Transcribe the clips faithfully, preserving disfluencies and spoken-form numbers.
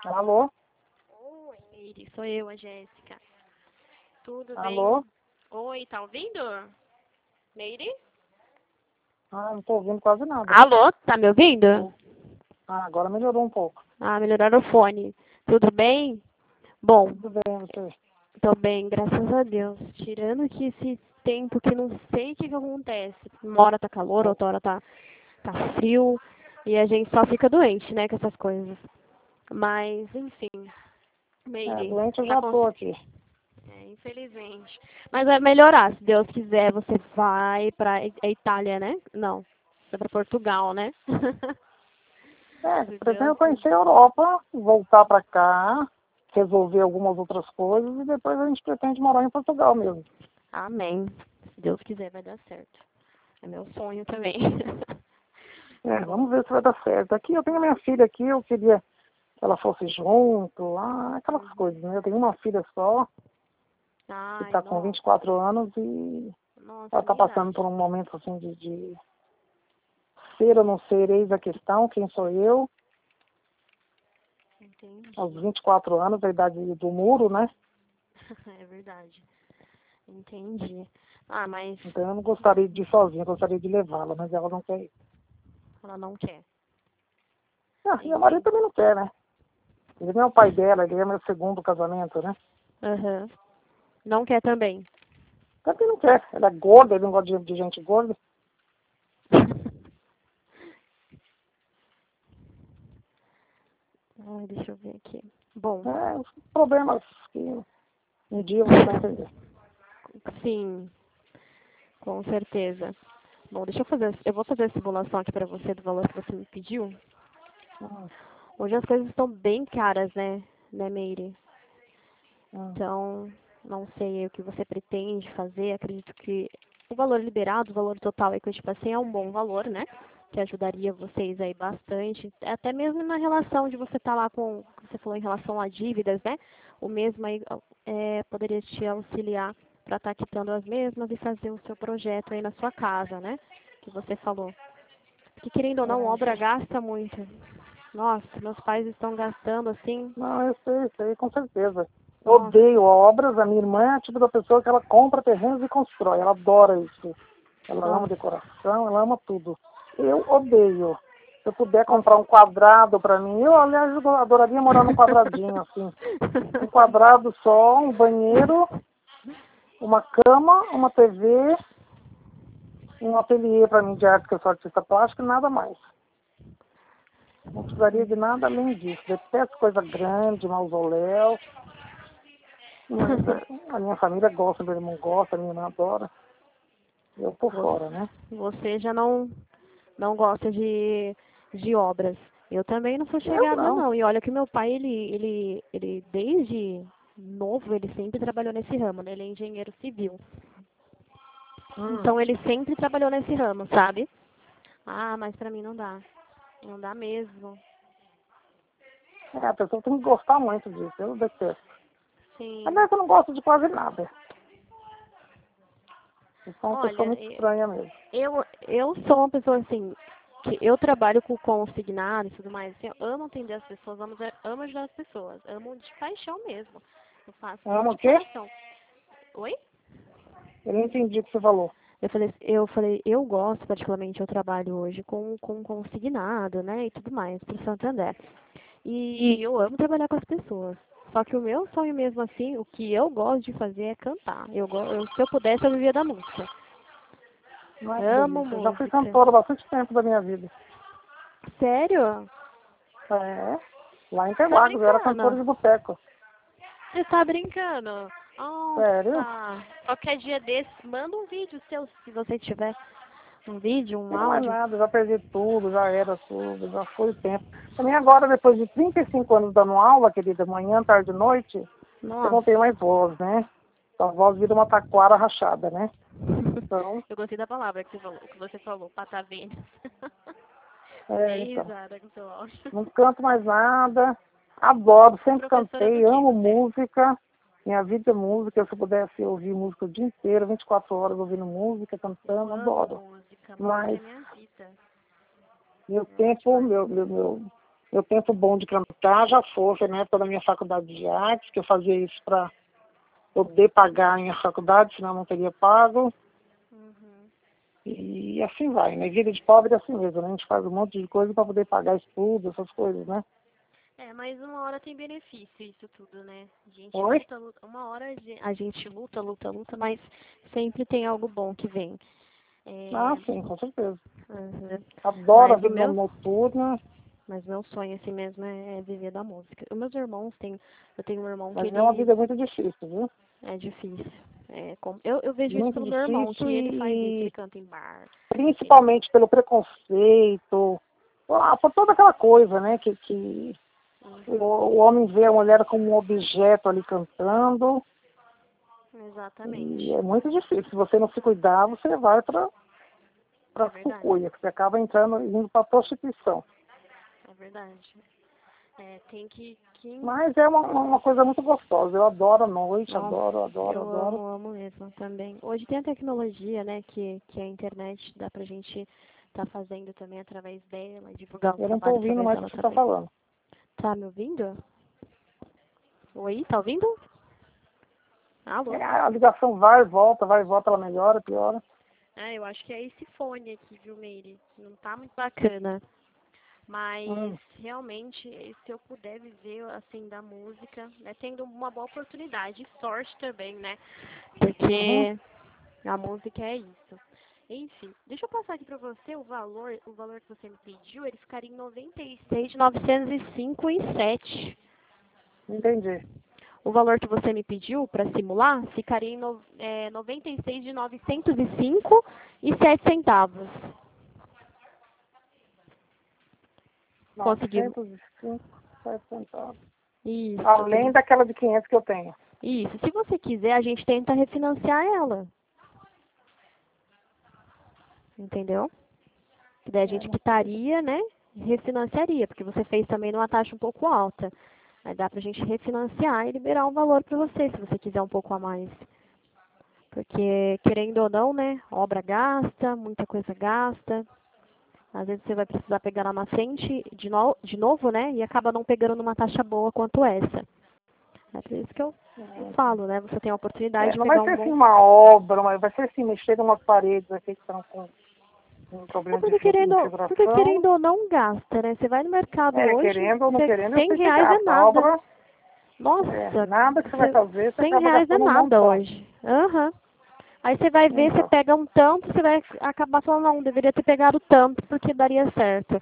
Alô? Oi, Meire, sou eu, a Jéssica. Tudo bem? Alô? Oi, tá ouvindo? Meire? Ah, não tô ouvindo quase nada. Alô, tá me ouvindo? Ah, agora melhorou um pouco. Ah, melhoraram o fone. Tudo bem? Bom, Tudo bem, você? tô bem, graças a Deus. Tirando que esse tempo que não sei o que que acontece. Uma hora tá calor, outra hora tá, tá frio. E a gente só fica doente, né, com essas coisas. Mas, enfim, É, Meire, doente eu tá já tô conseguindo. aqui. É, infelizmente. Mas vai melhorar, se Deus quiser. Você vai pra I- é Itália, né? Não. Vai pra Portugal, né? É, Se Deus pretendo quiser. conhecer a Europa, voltar pra cá, resolver algumas outras coisas e depois a gente pretende morar em Portugal mesmo. Amém. Se Deus quiser, vai dar certo. É meu sonho também. É, Bom. vamos ver se vai dar certo. Aqui eu tenho minha filha aqui, eu queria que ela fosse junto, ah, aquelas Uhum. coisas, né? Eu tenho uma filha só, que Ai, está com nossa. vinte e quatro anos e ela Nossa, está minha passando idade. por um momento assim de, de ser ou não ser, eis a questão, quem sou eu, aos Entendi. vinte e quatro anos, a idade do muro, né? É verdade. Entendi. Ah, mas Então eu não gostaria de ir sozinha, eu gostaria de levá-la, mas ela não quer ir. ela não quer. Ah, meu marido Entendi. também não quer, né? Ele não é o pai dela, ele é meu segundo casamento, né? Aham. Não quer também. Também não quer. Ela é gorda, ele não gosta de, de gente gorda. Ai, deixa eu ver aqui. Bom. É, os problemas que um dia você vai entender. Sim, com certeza. Bom, deixa eu fazer, eu vou fazer a simulação aqui para você do valor que você me pediu. Hum, Hoje as coisas estão bem caras, né, né, Meire? hum. Então, não sei o que você pretende fazer. Acredito que o valor liberado, o valor total aí que eu te passei é um bom valor, né? Que ajudaria vocês aí bastante. Até mesmo na relação de você estar lá com, você falou em relação a dívidas, né? O mesmo aí é, poderia te auxiliar para estar quitando as mesmas e fazer o seu projeto aí na sua casa, né? Que você falou. Porque querendo ou não, É, obra gasta muito. Nossa, meus pais estão gastando assim. não, eu sei, eu sei, com certeza. Eu Nossa, odeio obras, a minha irmã é a tipo da pessoa que ela compra terrenos e constrói, ela adora isso. Ela ama nossa, decoração, ela ama tudo. Eu odeio. Se eu puder comprar nossa. um quadrado para mim, eu, aliás, eu adoraria morar num quadradinho, assim. Um quadrado só, um banheiro, uma cama, uma T V, um ateliê para mim de arte, que eu sou artista plástica, e nada mais. Não precisaria de nada além disso. Detesto coisa grande, mausoléu. Mas é, a minha família gosta, meu irmão gosta, minha irmã adora. Eu tô Você, fora, né? você já não, não gosta de, de obras. Eu também não sou Eu chegada, não. não. E olha que meu pai, ele, ele, ele desde novo, ele sempre trabalhou nesse ramo, né? Ele é engenheiro civil. Hum. Então ele sempre trabalhou nesse ramo, sabe? Ah, mas pra mim não dá. Não dá mesmo. É, a pessoa tem que gostar muito disso. Eu detesto. Sim. Aliás, eu não gosto de quase nada. Eu sou uma pessoa Olha, muito e- estranha mesmo. eu, eu sou uma pessoa assim, que eu trabalho com consignado e tudo mais. Assim, eu amo atender as pessoas, amo, amo ajudar as pessoas. Amo de paixão mesmo. Eu faço tudo Ama o de quê? coração. Oi? Eu não entendi o que você falou. Eu falei, eu falei, eu gosto particularmente, eu trabalho hoje com, com consignado, né, e tudo mais, para o Santander. E eu amo trabalhar com as pessoas. Só que o meu sonho mesmo assim, o que eu gosto de fazer é cantar. Eu, go- eu, se eu pudesse, eu vivia da música. Não é que Amo delícia. Eu já fui música. cantora há bastante tempo da minha vida. Sério? É. Lá em Você tá Interlagos, eu era cantora brincando? de boteco. Você tá brincando? Sério? Nossa! Qualquer dia desse, manda um vídeo seu, se você tiver um vídeo, um Tenho mais áudio. nada, já perdi tudo, já era tudo, já foi o tempo. Também agora, depois de trinta e cinco anos dando aula, querida, manhã, tarde e noite, eu Nossa. não tenho mais voz, né? A voz vira uma taquara rachada, né? Então, Eu gostei da palavra que você falou, que você falou, patavenes. é, Dei então, risada com seu áudio. não canto mais nada, adoro, sempre Professora do cantei, que amo você é? música, minha vida é música, se eu pudesse ouvir música o dia inteiro, vinte e quatro horas ouvindo música, Eu cantando, amo adoro. música. Música Mas é minha vida. meu Amo tempo, demais. meu, meu, meu Eu tento o bom de cantar, já foi na época da minha faculdade de artes, que eu fazia isso para poder pagar a minha faculdade, senão eu não teria pago. Uhum. E assim vai, né? Vida de pobre é assim mesmo, né? A gente faz um monte de coisa para poder pagar estudo, essas coisas, né? É, mas uma hora tem benefício isso tudo, né? A gente Oi? luta, luta, uma hora a gen- a gente luta, luta, luta, mas sempre tem algo bom que vem. Ah, É, sim, com certeza. uhum. Adoro a Mas o vida meu, noturna, mas meu sonho assim mesmo é, é viver da música. Os meus irmãos têm, eu tenho um irmão que mas é uma ele vida muito difícil, viu? é difícil. É, como, eu, eu vejo isso Muito pelo meu irmão, difícil que ele faz isso, e ele canta em bar. Ele, principalmente pelo preconceito, ah, por toda aquela coisa, né? Que, que o, uhum, o homem vê a mulher como um objeto ali cantando. E exatamente. é muito difícil. Se você não se cuidar, você vai para É para verdade, cucuia, que você acaba entrando indo para prostituição. é verdade. É, tem que, que Mas é uma, uma coisa muito gostosa. Eu adoro a noite, Nossa, adoro, adoro, eu adoro. amo, amo mesmo também. Hoje tem a tecnologia, né, que, que a internet dá pra gente tá fazendo também através dela, divulgar o Eu não estou trabalho ouvindo através mais o dela que você está também. falando. Tá me ouvindo? Oi, tá ouvindo? Alô? É, a ligação vai e volta, vai e volta, ela melhora, piora. Ah, eu acho que é esse fone aqui, viu, Meire? Não tá muito bacana. Mas Hum, realmente, se eu puder viver assim da música, né, tendo uma boa oportunidade, e sorte também, né? uhum. Porque a música é isso. Enfim, deixa eu passar aqui para você o valor, o valor que você me pediu, ele ficaria em noventa e seis mil novecentos e cinco e sete. Entendi. O valor que você me pediu para simular ficaria em no, é, noventa e seis mil novecentos e cinco e sete centavos. Conseguiu? novecentos e cinco, sete centavos. Isso, Além que- daquela de quinhentos que eu tenho. isso. Se você quiser, a gente tenta refinanciar ela. Entendeu? Que daí a É, gente não sei. quitaria, né? E refinanciaria, porque você fez também numa taxa um pouco alta. Aí dá pra gente refinanciar e liberar um valor para você, se você quiser um pouco a mais. Porque, querendo ou não, né? Obra gasta, muita coisa gasta. Às vezes você vai precisar pegar lá na frente de, no, de novo, né? E acaba não pegando numa taxa boa quanto essa. É por isso que eu, eu falo, né? Você tem a oportunidade É, de não vai pegar ser um assim bom. uma obra, mas vai ser assim, mexer em umas paredes aqui que estão com um É problema de porque fi- querendo, porque infiltração. querendo ou não gasta, né? Você vai no mercado É, hoje, querendo ou não você, querendo, eu cem sei que reais é gasta. A nada. obra, é, Nossa, nada que você vai cê- fazer, você cem acaba reais é gastando um nada montão. hoje. Aham. Aí você vai ver, você Então, pega um tanto, você vai acabar falando, não, deveria ter pegado tanto porque daria certo.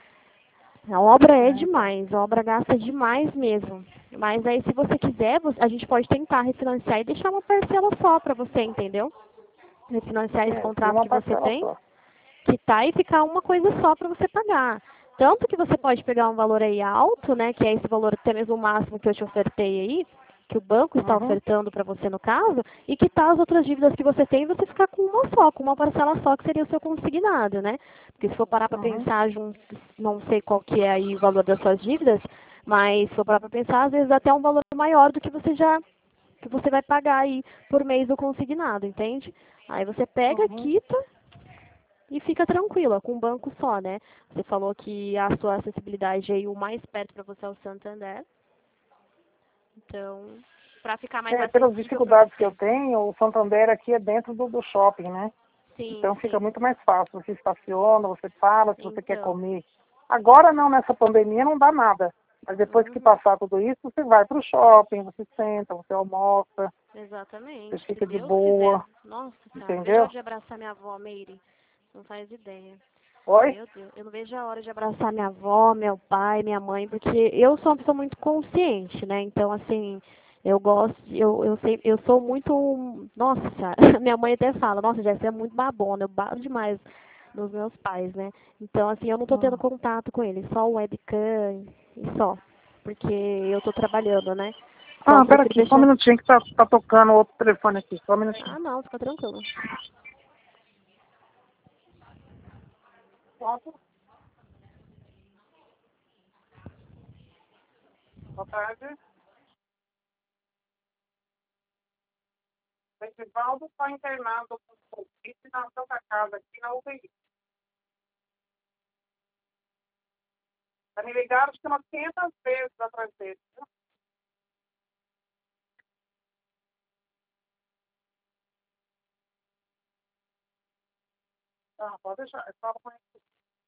A obra é é, então. demais, a obra gasta demais mesmo. Mas aí se você quiser, você- a gente pode tentar refinanciar e deixar uma parcela só para você, entendeu? Refinanciar esse É, tem contrato uma que você parcela tem, só. quitar e ficar uma coisa só para você pagar. Tanto que você pode pegar um valor aí alto, né, que é esse valor até mesmo máximo que eu te ofertei aí, que o banco está Uhum, ofertando para você no caso, e quitar as outras dívidas que você tem e você ficar com uma só, com uma parcela só, que seria o seu consignado, né? Porque se for parar para uhum, pensar, junto, não sei qual que é aí o valor das suas dívidas, mas se for parar para pensar, às vezes dá até um valor maior do que você já que você vai pagar aí por mês do consignado, entende? Aí você pega, uhum. quita e fica tranquila, com um banco só, né? Você falou que a sua acessibilidade aí, o mais perto para você é o Santander. Então, para ficar mais É, pelas acessível para dificuldades que eu você. tenho, o Santander aqui é dentro do, do shopping, né? Sim, Então fica sim. muito mais fácil. Você estaciona, você para, se você quer Então, comer. Agora não, nessa pandemia não dá nada. Mas depois que uhum, passar tudo isso, você vai para o shopping, você senta, você almoça, você exatamente. Se fica de Deus quiser. boa, Nossa senhora, não vejo a entendeu? hora de abraçar minha avó, Meire. Não faz ideia. Oi? Meu Deus, eu não vejo a hora de abraçar minha avó, meu pai, minha mãe, porque eu sou uma pessoa muito consciente, né? Então, assim, eu gosto, eu, eu sei, eu sou muito, nossa, senhora, minha mãe até fala, nossa, Jéssica é muito babona, eu babo demais dos meus pais, né? Então, assim, eu não tô tendo Hum. contato com eles, só o webcam e só, porque eu tô trabalhando, né? Então, Ah, eu pera prefiro aqui, só um deixar, minutinho que tá, tá tocando outro telefone aqui, só um minutinho. ah, não, fica tranquilo. Boa tarde. O Edivaldo está internado com Covid na Santa Casa, aqui na U T I. Já me ligaram acho que umas quinhentas vezes atrás dele. Ah, pode deixar. Eu falo com ele.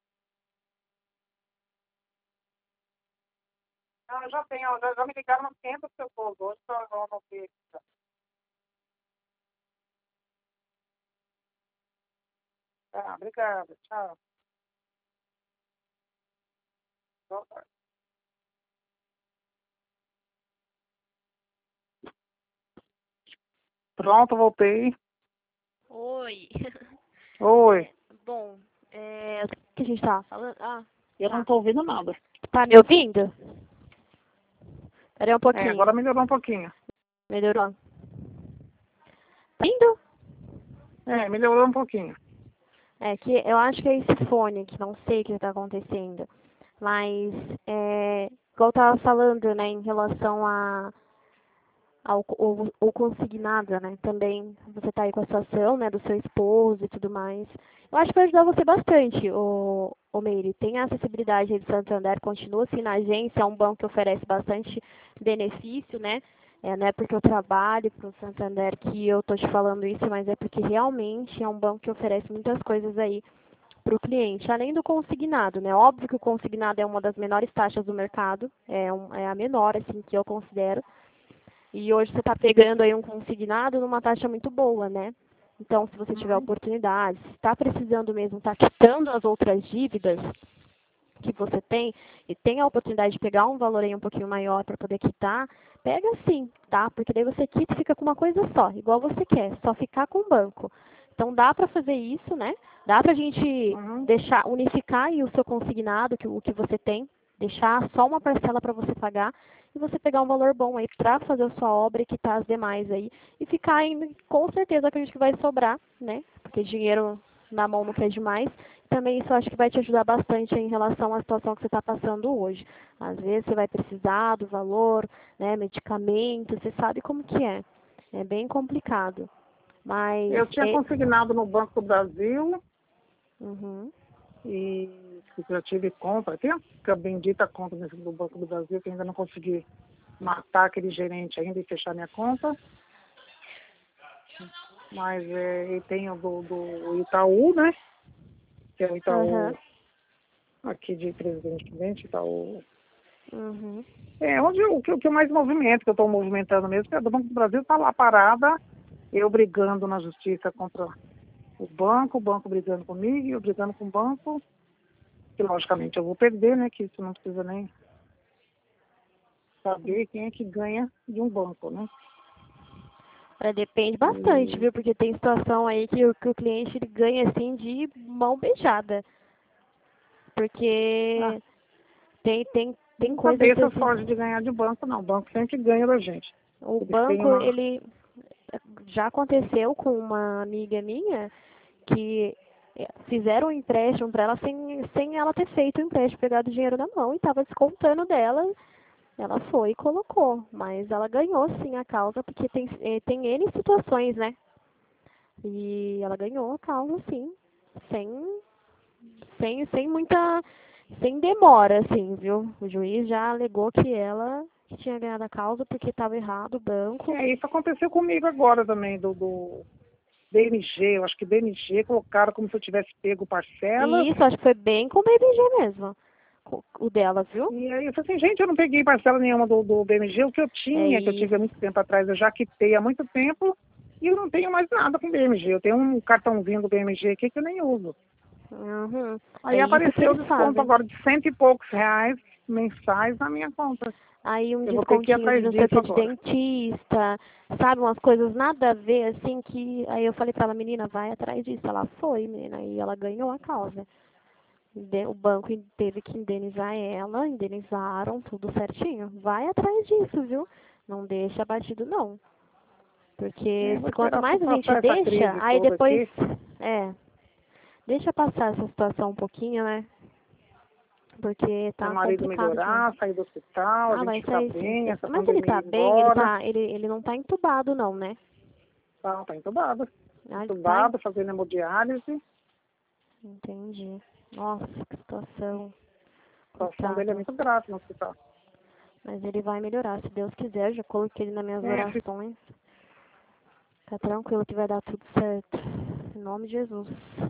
Ah, já tenho, já, já me ligaram umas quinhentas pessoas hoje, então eu não vi. Tá, obrigada. Tchau. Boa tarde. Pronto, voltei. Oi. Oi. Bom, é... o que a gente tava falando? Ah, Eu não tá. tô ouvindo nada. Tá me ouvindo? Peraí um É, pouquinho. agora melhorou um pouquinho. Melhorou? Tá indo? É, melhorou um pouquinho. É que eu acho que é esse fone, que não sei o que está acontecendo. Mas, é, igual eu tava falando, né, em relação a, ao, ao, ao consignado, né, também você tá aí com a situação, né, do seu esposo e tudo mais. Eu acho que vai ajudar você bastante, o, o Meire. Tem a acessibilidade aí do Santander, continua assim na agência, é um banco que oferece bastante benefício, né. É, não é porque eu trabalho para o Santander que eu tô te falando isso, mas é porque realmente é um banco que oferece muitas coisas aí para o cliente, além do consignado, né? Óbvio que o consignado é uma das menores taxas do mercado, é, um, é a menor, assim, que eu considero. E hoje você está pegando aí um consignado numa taxa muito boa, né? Então, se você tiver Uhum. oportunidade, se está precisando mesmo, está quitando as outras dívidas que você tem e tem a oportunidade de pegar um valor aí um pouquinho maior para poder quitar, pega sim, tá? Porque daí você quita e fica com uma coisa só, igual você quer, só ficar com o banco. Então dá para fazer isso, né? Dá para a gente Uhum. deixar, unificar aí o seu consignado, que, o que você tem, deixar só uma parcela para você pagar e você pegar um valor bom aí para fazer a sua obra e quitar as demais aí. E ficar ainda, com certeza, acredito que vai sobrar, né? Porque dinheiro na mão não quer demais. Também isso eu acho que vai te ajudar bastante em relação à situação que você está passando hoje. Às vezes você vai precisar do valor, né, medicamento, você sabe como que é. É bem complicado. Mas Eu tinha é... consignado no Banco do Brasil Uhum. e eu tive conta, tem a bendita conta nesse do Banco do Brasil, que ainda não consegui matar aquele gerente ainda e fechar minha conta. Mas é, e tem o do, do Itaú, né? Que é o Uhum. Itaú aqui de Presidente Prudente, Itaú. Uhum. É onde eu- o que, o que eu mais movimento, que eu estou movimentando mesmo, que é do Banco do Brasil, está lá parada, eu brigando na justiça contra o banco, o banco brigando comigo, eu brigando com o banco, que logicamente eu vou perder, né? Que isso não precisa nem saber quem é que ganha de um banco, né? É, depende bastante, E viu? Porque tem situação aí que, o- que o cliente ele ganha assim de mão beijada. ah, Porque tem, tem, tem não coisas cabeça assim. foge de ganhar de banco, não. O banco sempre ganha da gente. O Eles têm banco, uma. ele já aconteceu com uma amiga minha que eh, fizeram um empréstimo para ela sem, sem ela ter feito o empréstimo, pegado o dinheiro na mão e estava descontando dela. Ela foi e colocou, mas ela ganhou sim a causa, porque tem, eh, tem N situações, né? E ela ganhou a causa sim, sem, sem, sem muita, sem demora, assim, viu? O juiz já alegou que ela que tinha ganhado a causa porque estava errado o banco. É, isso aconteceu comigo agora também, do, do B M G. Eu acho que B M G colocaram como se eu tivesse pego parcelas. E isso, acho que foi bem com o B M G mesmo, co- o dela, viu? E aí eu falei assim, gente, eu não peguei parcela nenhuma do, do B M G. O que eu É tinha, que eu tive há isso. muito tempo atrás, eu já quitei há muito tempo. E eu não tenho mais nada com o B M G. Eu tenho um cartãozinho do B M G aqui que eu nem uso. Uhum. Aí É isso que apareceu o eles desconto fazem. agora de cento e poucos reais mensais na minha conta. Aí um Eu vou ter que ir descontinho de atrás não sei o disso que de agora. dentista, sabe? Umas coisas nada a ver, assim, que. Aí eu falei pra ela, menina, vai atrás disso. Ela foi, menina, e ela ganhou a causa. Inde- O banco teve que indenizar ela, indenizaram, tudo certinho. Vai atrás disso, viu? Não deixa batido, não. É, Porque vou se quanto esperar mais a gente passar essa deixa, crise aí toda depois. aqui. É, deixa passar essa situação um pouquinho, né? Porque Meu tá marido complicado demais. melhorar, sair do hospital, a Ah, gente vai ficar sair sim. bem, essa Mas ele pandemia tá ir bem, ele embora. tá. Ele, ele não tá entubado não, né? Tá, tá entubado. Ah, ele tá. Entubado, fazendo hemodiálise. Entendi. Nossa, que situação. A situação dele é muito grave no hospital. Mas ele vai melhorar, se Deus quiser. Já coloquei ele nas minhas É, orações. Tá tranquilo que vai dar tudo certo. Em nome de Jesus.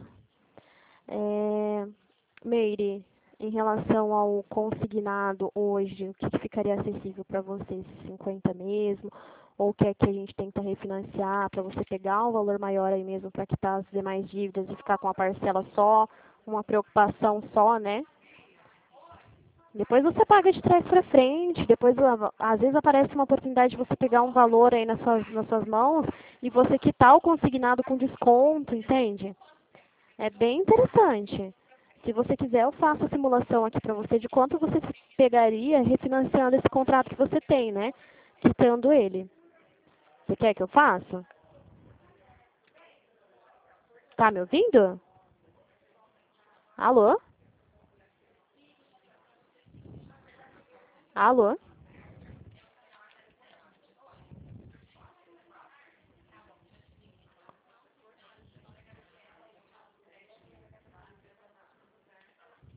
É, Meire, em relação ao consignado hoje, o que, que ficaria acessível para você? Esses cinquenta mesmo? Ou quer que a gente tenta refinanciar para você pegar um valor maior aí mesmo para quitar as demais dívidas e ficar com a parcela só, uma preocupação só, né? Depois você paga de trás para frente, depois às vezes aparece uma oportunidade de você pegar um valor aí nas suas, nas suas mãos e você quitar o consignado com desconto, entende? É bem interessante. Se você quiser, eu faço a simulação aqui para você de quanto você pegaria refinanciando esse contrato que você tem, né? Quitando ele. Você quer que eu faça? Tá me ouvindo? Alô? Alô?